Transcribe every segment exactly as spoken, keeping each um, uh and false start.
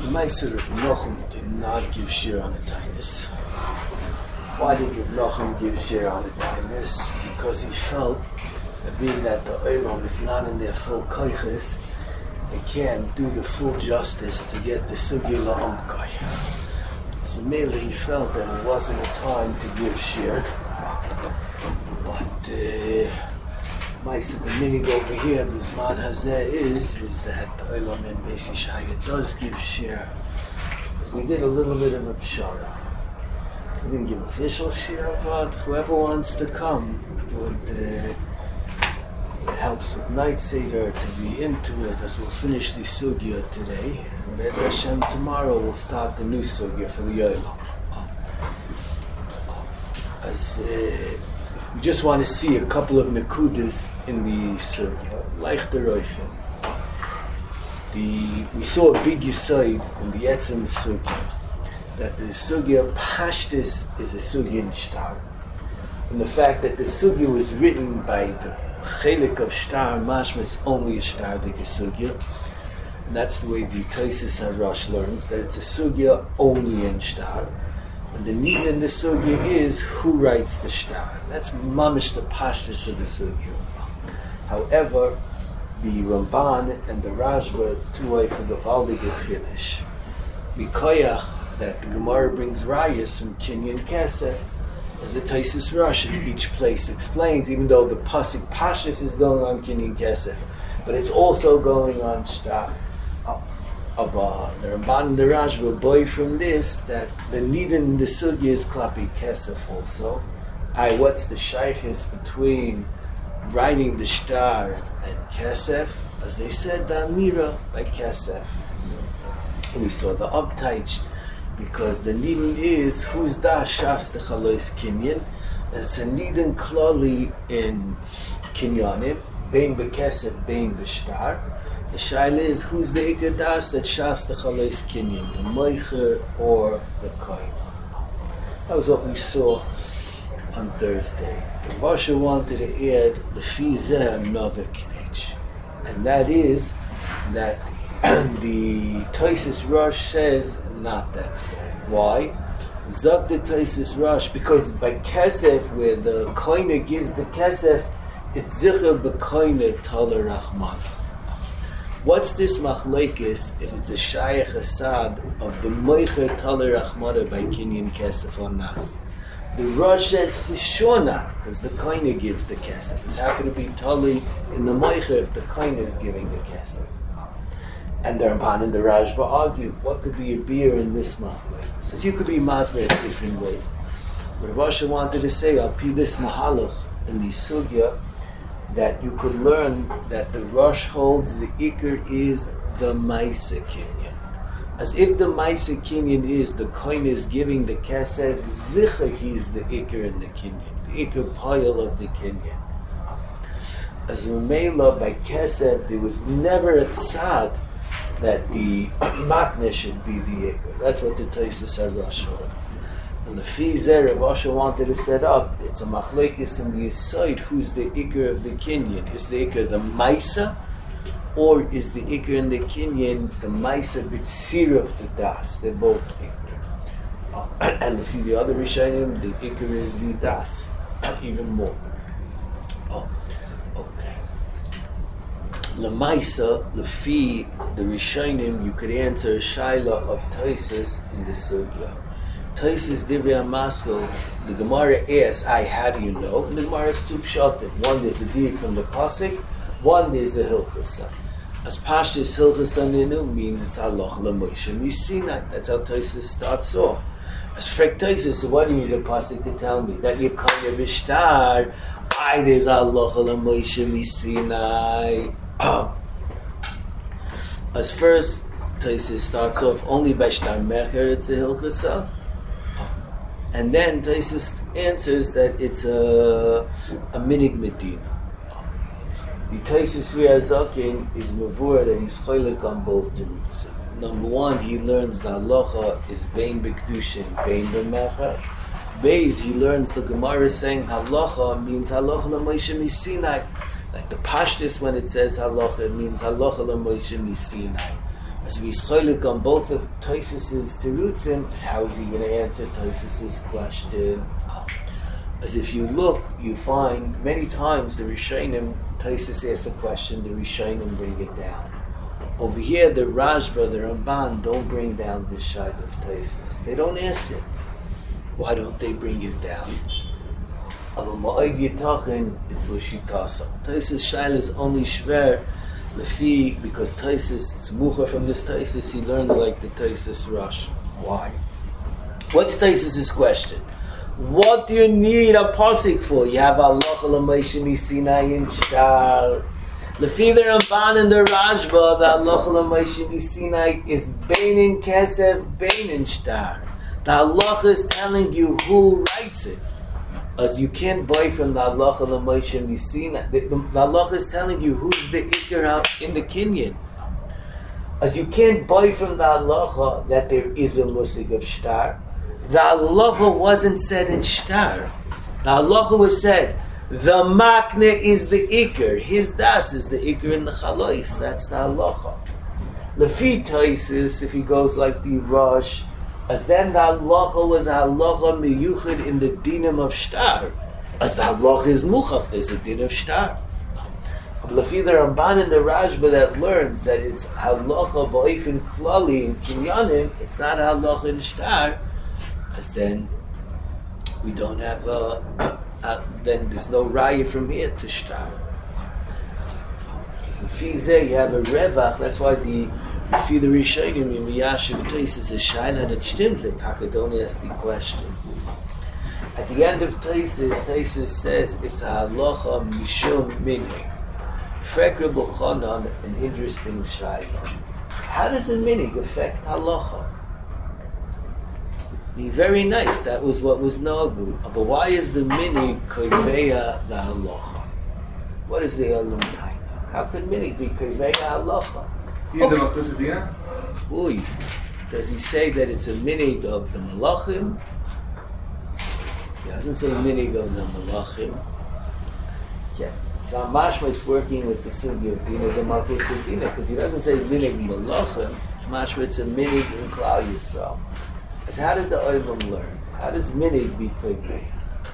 The Meiser of Nochem did not give share on the Tainus. Why did Nochem give share on the Tainus? Because he felt that being that the Olam is not in their full koiches, they can't do the full justice to get the Sugi La'omkai. So mainly he felt that it wasn't a time to give share. But uh, Meiser, the meaning over here, Bisman Hazeh is, is that the Olam in Beis Yishaya does give share. We did a little bit of a pshara. We didn't give official share, but whoever wants to come would, uh, it helps with Night Seder to be into it, as we'll finish the Sugya today. And Bez Hashem, tomorrow we'll start the new Sugya for the Yolam. As uh, we just want to see a couple of Nekudas in the Sugya, like the Roifim. The, we saw a big Yisoid in the Etzem Sugya, that the Sugya Pashtis is a Sugya in Shtar. And the fact that the Sugya was written by the Chelik of Shtar, mashma, it's only a Shtar the Sugya. And that's the way the Taisis HaRosh learns, that it's a Sugya only in Shtar. And the need in the Sugya is who writes the Shtar. That's mamish the Pashtis of the Sugya. However, the Ramban and the Rashba, two way for the Valdige Chiddush, Mikoyach, that the Gemara brings Rayas from Kinyan Kesef, as the Taisis Rosh in each place explains, even though the Pasuk Pashas is going on Kinyan Kesef, but it's also going on Shtar. Of uh, the Ramban and the Rashba boy from this, that the need in the Sugya is Klapi Kesef also. I, what's the shaykhis between writing the Shtar and Kesef? As they said, the Amira by Kesef. And we saw the Abtaich, because the Nidin is who's da shas the Chalois Kinyan, and it's a Nidin klali in Kinyanim, bein bekesef, bein b'shtar. The shaila is who's the Iker das that shas the Chalois Kinyan, the Moicher or the Kohen. That was what we saw on Thursday. The Vasha wanted to add the Fizeh another Knech, and that is that the Taisis Rosh says not that way. Why? Zog the Taisis Rosh, because by Kesef, where the Koine gives the Kesef, it's Zicher b'Koine Taler Rahman. What's this machlekes if it's a Shayach Asad of the Moicher Taler Rahman by Kinyan Kesef or not? The Rosh says for sure not, because the Koine gives the Kesef. It's how could it be Tali in the Moicher if the Koine is giving the Kesef? And the Ramban and the Rashba argue, what could be a beer in this machlek? So you could be masber in different ways. But Rasha wanted to say, I'll be this mahalach in the sugya, that you could learn that the Rosh holds the Iker is the Maisa Kinyan. As if the Maisa Kinyan is, the coin is giving the Kesef, Zicher he's the Iker in the Kinyan, the Iker pile of the Kinyan. As Umela by Kesef, there was never a tzad that the matne should be the Iker. That's what the Taisis HaRosh holds. And the Fizeh Rav Asher wanted to set up, it's a machlekes in the Yisoid, who's the Iker of the Kinyan? Is the Iker the Maisa, or is the Iker in the Kinyan the Maisa B'tzir of the Das? They're both Iker. Uh, and if you the other Rishonim, the Iker is the Das, even more. Oh, okay. Lamaisa, Lefi, the Rishonim, you could answer a Shaila of Taisis in the Sugya. Taisis Divrei HaMaskil, the Gemara asks, I, how do you know? And the Gemara is two pshatim. One is a deed from the Pasuk, one is a Hilchasa. As Pashas Hilchasa Ninu means it's Halacha L'Moshe Misinai. That's how Taisis starts off. As Frek Taisis, so what do you need a Pasuk to tell me? That you come your Bishtar, I, there's Halacha L'Moshe Misinai. As first, Taisis starts off only by Shtar Mecher, it's a Hilchasa. And then Taisis answers that it's a, a minig Medina. The Taisis Riazakin is mavur that he's choylek on both terutzim. Number one, he learns the halacha is bein b'kedushin, bein b'mecher. Beis, he learns the Gemara saying halacha means halacha l'Moshe Misinai. Like the Pashtus, when it says halacha, it means halacha l'Moshe Misinai. As we scholik on both of Tosfos's terutzim, is how is he going to answer Tosfos's question? As if you look, you find many times the Rishonim, Tosfos asks a question, the Rishonim bring it down. Over here, the Rashba, the Ramban don't bring down this shayla of Tosfos. They don't ask it. Why don't they bring it down? Aber ma'oid yitachin, it's l'shitasa. Tosfos shayla is only shver lefi, because Tosfos, it's mucha from this Tosfos, he learns like the Tosfos Rosh. Why? What's Tosfos' question? What do you need a pasuk for? You have Allah l'Moshe Sinai in Shtar. Lefi the Ramban and the Rashba, the Allah l'Moshe Sinai is Beinin Kesef, Beinin Shtar. The Allah is telling you who writes it. As you can't buy from the Allah l'Moshe Sinai. The, the Allah is telling you who's the Ikar in the Kinyan. As you can't buy from the Allah that there is a musig of Shtar. The Allah wasn't said in Shtar. The Allah was said, the Makne is the Iker. His Das is the Iker in the Chalois. That's the Allah. Lefi Tosfos, if he goes like the Rosh, as then the Allah was the Allah miyuchid in the dinim of Shtar. As the Allah is Muchach, there's a din of Shtar. But Lefi the Ramban and the Rashba that learns that it's halacha ba'ifin klali in kinyanim, it's not halacha in Shtar, as then we don't have a, a then there's no raya from here to Shtar. So Lefi zeh you have a revach. That's why the Lefi the Rishonim in Miyashiv Tosfos a shayla that shtims it. Hakadon asks the question. At the end of Tosfos, Tosfos says it's a halacha mishum minhag. Frek Reb Elchanan, an interesting shayla. How does a minhag affect halacha? Be very nice. That was what was nagu. But why is the minhag koveya the halacha? What is the alum taina? How could minhag be koveya halacha? Okay. Uy, does he say that it's a minhag of the malachim? He doesn't say minhag of the malachim. Yeah. So mashma it's working with the sugi of dina the malchus dina, because he doesn't say minhag malachim. It's mashma it's a minhag in Klal Yisrael. So how did the Olam learn? How does minhag be koveya?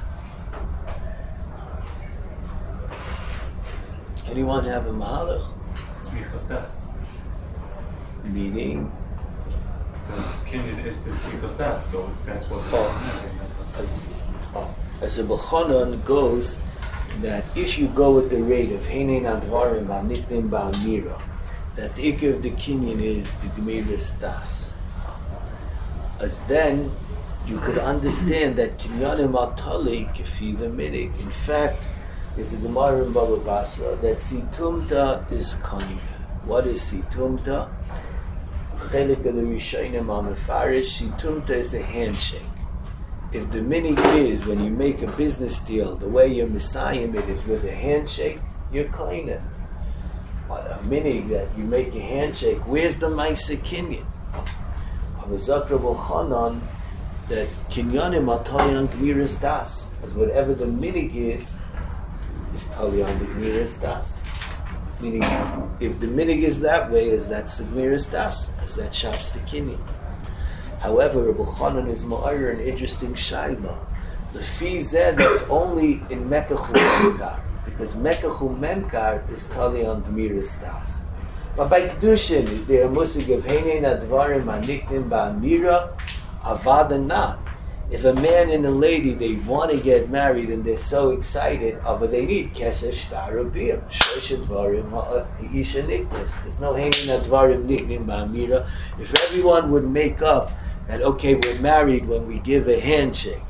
Anyone have a mahalach? Smichas das. Meaning? The kinyan is the smichas das, so that's what the oh. as, oh. as a B'chanan goes, that if you go with the rate of Heinen Advarim Ba'Niknim Ba'Amira, that the ikar of the kinyan is the Gemiras Das. As then you could understand that kinyanim atali kefi the minhag. In fact, there's a Gemara in Baba Basra that situmta is kanya. What is situmta? Chelik of the Rishonim are mefarish. Situmta is a handshake. If the minhag is when you make a business deal, the way you're messiahing it is with a handshake, you're kanya. But a minhag that you make a handshake, where's the Maisa Kinyan? Zakra B'Chanan that kinyanim are tali on Gemiras Das, as whatever the minhag is, is tali on the Gemiras Das. Meaning, if the minhag is that way, as that's the Gemiras Das, as that shops the kinyan. However, Reb Elchanan is ma'ayer an interesting shayla. The fee zed that's only in Mekachu Memkar, because Mekachu Memkar is tali on Gemiras Das. But by Kedushin, is there a musig of Heinen Advarim Aniknim Ba'Amira? Avada not. If a man and a lady, they want to get married and they're so excited, oh, but they need Kesef Shtar Rabir. Shosh Advarim Isha Niknis. There's no Heinen Advarim Niknim Ba'Amira. If everyone would make up that, okay, we're married when we give a handshake,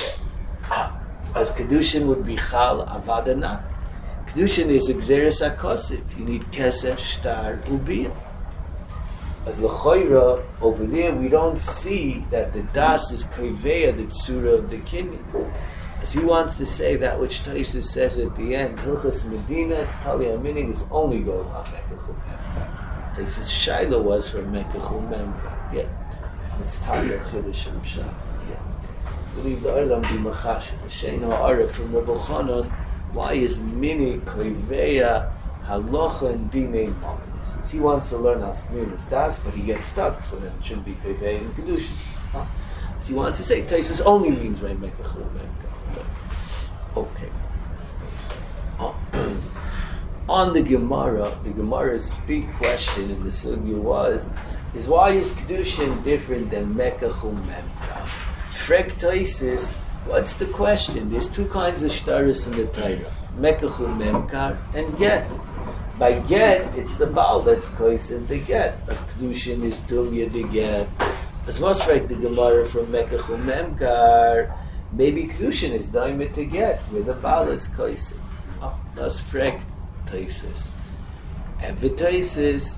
as Kedushin would be Chal, Avada not. Kedushin is Exeris HaKosif. You need Kesef, Shtar, Ubiyah. As L'choira, over there, we don't see that the Das is Koveya, the Tzura of the Kinyan. As he wants to say that which Tosfos says at the end, Hilchas Medina, it's Tali HaMinhag, is only going on Mekachu Memkar. Tosfos Shaila was from Mekachu Memkar. Yeah. It's Tali HaChidush Shah. Yeah. So leave the Olam be Machash. The Shein HaAref from Reb Elchanan. Why is minhag koveya halacha and dinei mammon? He wants to learn Al Skmiris Das, but he gets stuck, so then it shouldn't be Pevei and Kedushin. Huh? As he wants to say, Taisus only means Rein Mekachul Memkar. Okay. Oh. On the Gemara, the Gemara's big question in the Sugya was, is why is Kedushin different than Mekachul Memkar? Frek Taisus, what's the question? There's two kinds of shtaris in the Torah. Mekachul Memkar and Get. By Get, it's the Baal that's koisim to Get. As Kedushin is Dumya to Get. As was frek the Gemara from Mekachul Memkar, maybe Kedushin is Dumya to Get, where the Baal is koisim. Oh, that's frek Taisus. And the Taisus,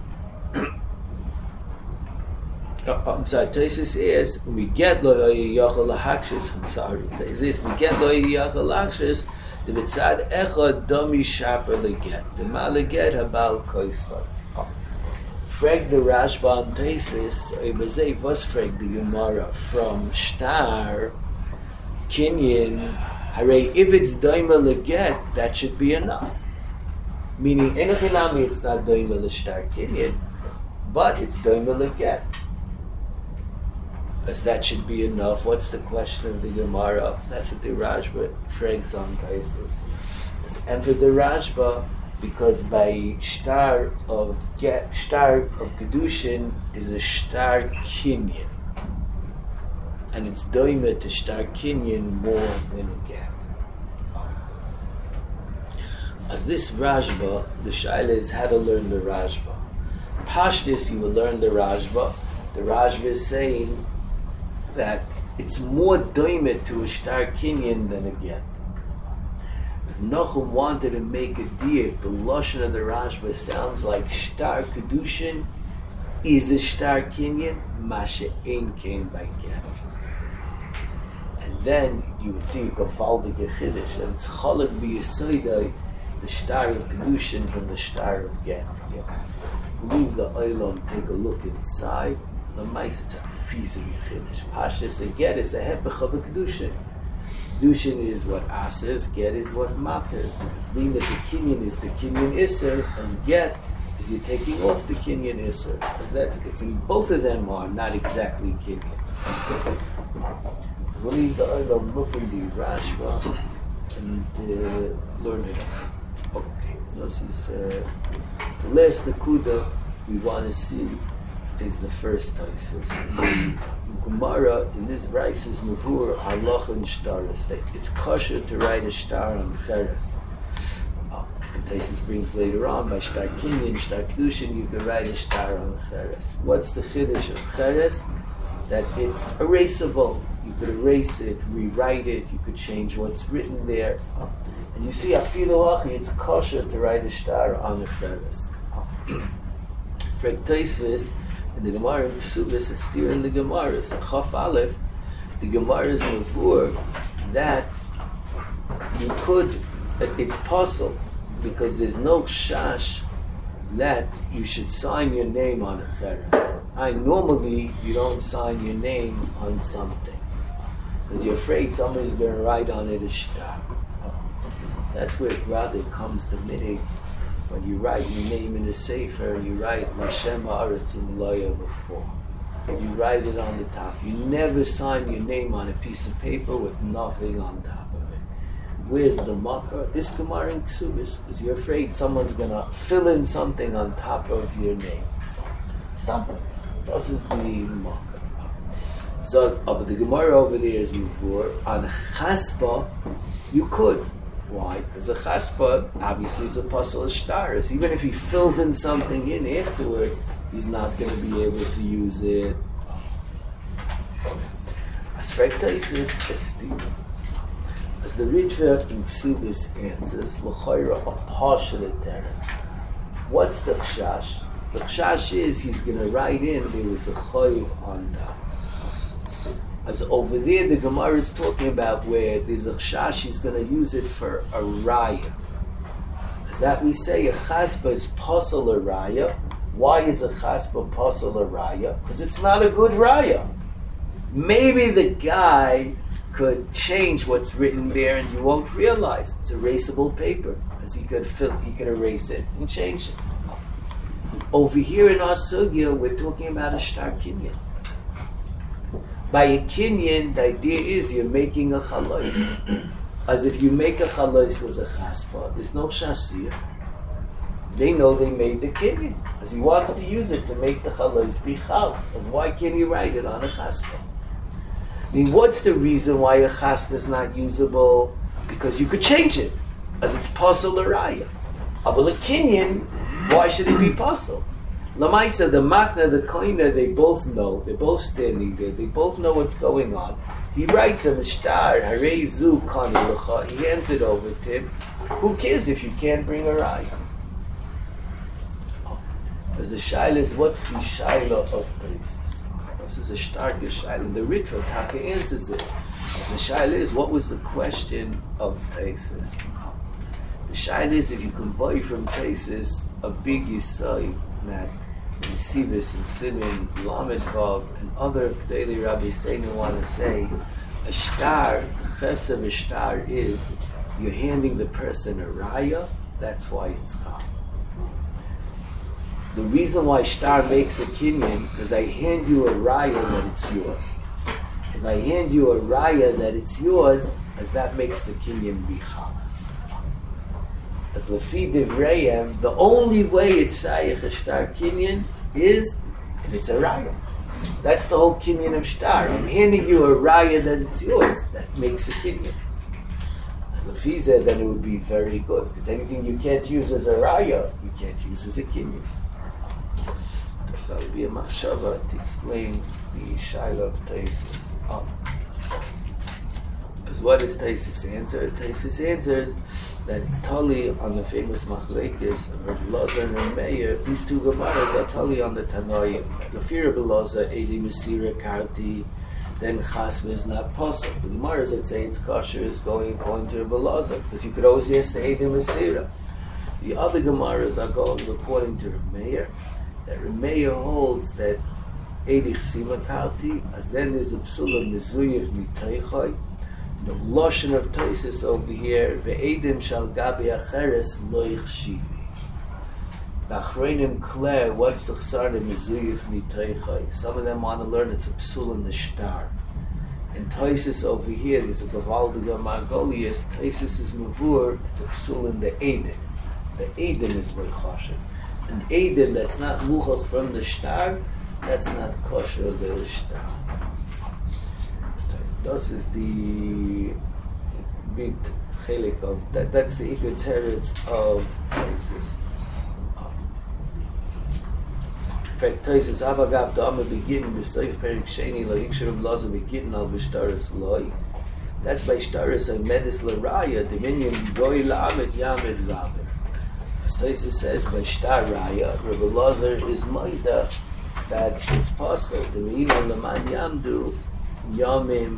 I'm sorry, Taisus is, we get lo yachal lahakshis, I'm sorry, Taisus, we get lo yachal lahakshis, the mitzad echad domi shaper leget, the ma leget habal koisvar. Freg the Rashba on Taisus, Ebazei was freg the Gemara from Shtar, Kinyan, hare if it's doima leget, that should be enough. Meaning, enochinami, it's not doima l'shtar Kinyan, but it's doima leget. As that should be enough. What's the question of the Gemara? That's what the Rashba frags on Taisus. It's entered the Rashba because by shtar of get shtar of Kedushin is a shtar Kinyan. And it's doime to shtar Kinyan more than a get. As this Rashba, the Shaila is how to learn the Rashba. Pashtis, you will learn the Rashba. The Rashba is saying that it's more doimet to a shtar kinyan than a get. If Nachum wanted to make a diak, the lashon of the Rashba sounds like shtar kedushin is a shtar kinyan, mashe ein kain by get. And then you would see a gefaldige chiddush, and it's chalak b'yisoidai, the shtar of kedushin from the shtar of get. Yeah. Leave the oilon, take a look inside. The mice, it's a piece of Yechidish. Pashas, a get is a hepech of a Kedushin. Kedushin is what Asa is, get is what Matter is. It's meaning that the Kinyan is the Kinyan Isser, as get is you're taking off the Kinyan Isser. Because that's, it's in both of them are not exactly Kinyan. We'll leave the Olam, look in the Rashba, and uh, learn it. Okay, this is uh, the last Nakuda we want to see is the first Taisus. The Gemara in this Bryce is Mavur Halach and Shtaris. It's kosher to write a shtar on Cheres. Oh, and Taisus brings later on by Shtar Kinyan, Shtar Kedushin, you can write a shtar on Cheres. What's the chiddush of Cheres? That it's erasable. You could erase it, rewrite it, you could change what's written there. Oh. And you see, Afilu Hachi, it's kosher to write a shtar on the Cheres. Frek Taisus, and the Gemara in Ksubis is still in the Gemara. So Chaf Aleph, the Gemara is mavur that you could, it's possible because there's no shash that you should sign your name on a cheres. I normally you don't sign your name on something because you're afraid somebody's going to write on it a shtar. That's where it rather comes to minig. When you write your name in a sefer, you write Lashem Haaretz in Loya before. You write it on the top. You never sign your name on a piece of paper with nothing on top of it. Where's the makkah? This Gemara in Ksubis, because you're afraid someone's going to fill in something on top of your name. Stop it. This is the makkah. So, oh, but the Gemara over there is Muvur. On Chaspa, you could. Why? Because a chaspa obviously is a puzzle of shtaris. Even if he fills in something in afterwards, he's not going to be able to use it. As Frektais is esteem. As the Ritva in Ksubis answers, l'chayra a partial terrence. What's the chash? The chash is he's going to write in there was a chayiv on top. As over there, the Gemara is talking about where there's a chash, he's going to use it for a raya. As that we say, a chaspa is posel a raya. Why is a chaspa posel a raya? Because it's not a good raya. Maybe the guy could change what's written there, and you won't realize it's erasable paper, because he could fill, he could erase it and change it. Over here in our sugya, we're talking about a shtar kinyan. By a kinyan, the idea is you're making a chalois. As if you make a chalois with a chaspa, there's no shasir. They know they made the kinyan, as he wants to use it to make the chalois be chal. As why can't he write it on a chaspa? I mean, what's the reason why a chaspa is not usable? Because you could change it, as it's pasul l'raya. But a kinyan, why should it be pasul? Lamaisa, the makna, the koina, they both know. They're both standing there. They both know what's going on. He writes a mishtar, harei zu kani l'cha. He hands it over to him. Who cares if you can't bring a raya? As the shaila is, what's the shaila of Taisis? This is a stark shaila. And the Ritva Taka answers this. As the shaila is, what was the question of Taisis? The shaila is, if you can buy from Taisis a big yisai that Yesivas and Simeon, Lamed Vav, and other daily Rabbi Seinu want to say, a shtar, the chefs of a shtar is, you're handing the person a raya, that's why it's chal. The reason why shtar makes a kinyan, because I hand you a raya that it's yours. If I hand you a raya that it's yours, as that makes the kinyan be chal. As Lefi Divrayim, the only way it's shaykh a shtar kinyan is if it's a raya. That's the whole kinyan of shtar. I'm handing you a raya that it's yours. That makes a kinyan. As Lefi said, then it would be very good, because anything you can't use as a raya, you can't use as a kinyan. That would be a machshava to explain the shaila of Taisis. Oh. Because what is Taisis' answer? Taisis answers that it's totally on the famous machlekes of Rav Elazar and Rav Meir. These two gemaras are totally on the Tanoim. Lefir Rav Elazar, Edi Mesira Karti, then Chasva is not possible. The gemaras that say it's kosher is going according to Rav Elazar, because you could always ask the Edi Mesira. The other gemaras are going according to Rav Meir, that Rav Meir holds that Edi Chsima Karti, as then there's a psula Mezuyev Miteichai. The lashon of Taisis over here, ve'edim shal gabi acheres lo yichshivi. The achreinim clear what's the chsar mezuyev miteichai. Some of them want to learn it's a psul in the shtar. And Taisis over here, there's a gavaldiga margolius. Taisis is mavur. It's a psul in the edim. The edim is lo yichashiv. And edim that's not muchach from the shtar, that's not kosher the shtar. This is the big chelik of that. That's the ikar teretz of Taisis. In fact, Taisis avagav dama begin b'soif perik sheni lo hiksher of laza begin al b'shtaris loy. That's by shtaris a medis l'raya dominion goy la'amet yamed rabber. As Taisis says by shtar raya, Rav Elazar is maida that it's possible. The re'iman l'man yamdu Yamim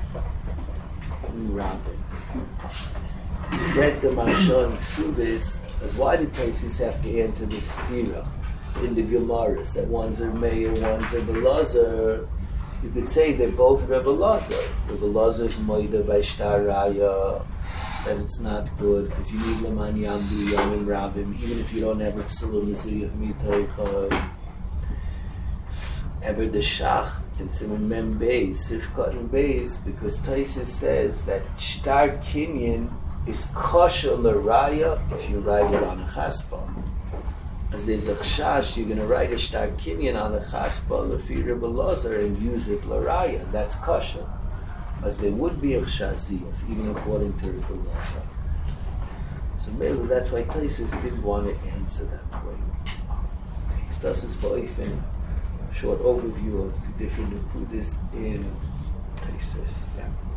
Rabin. Fred the Mashon Ksubis, as why did Taisis have to answer this stira in the Gemaras? That one's a Meir, one's a Belazar. You could say they're both Rebbe Elazar. Rebbe Elazar's Moida by Shtar Raya, that it's not good because you need Laman Yamdu Yamim Rabim, even if you don't have a Psalm Mizri of Mitoicha. Ever the Shach in Simon Mem Beis, Sifkat and Beis, because Taisis says that Shtar Kinyan is kosher l'raya if you write it on a chaspa. As there's a chash, you're going to write a Shtar Kinyan on a chaspa, Lefi Rebbe Elazar, and use it l'raya, that's kosher. As there would be a chashaziyah, even according to Rebbe Elazar. So maybe that's why Taisis didn't want to answer that way. Okay, so das ist Ba'ifin. Short overview of the different Nekudas in Taisis. Yeah.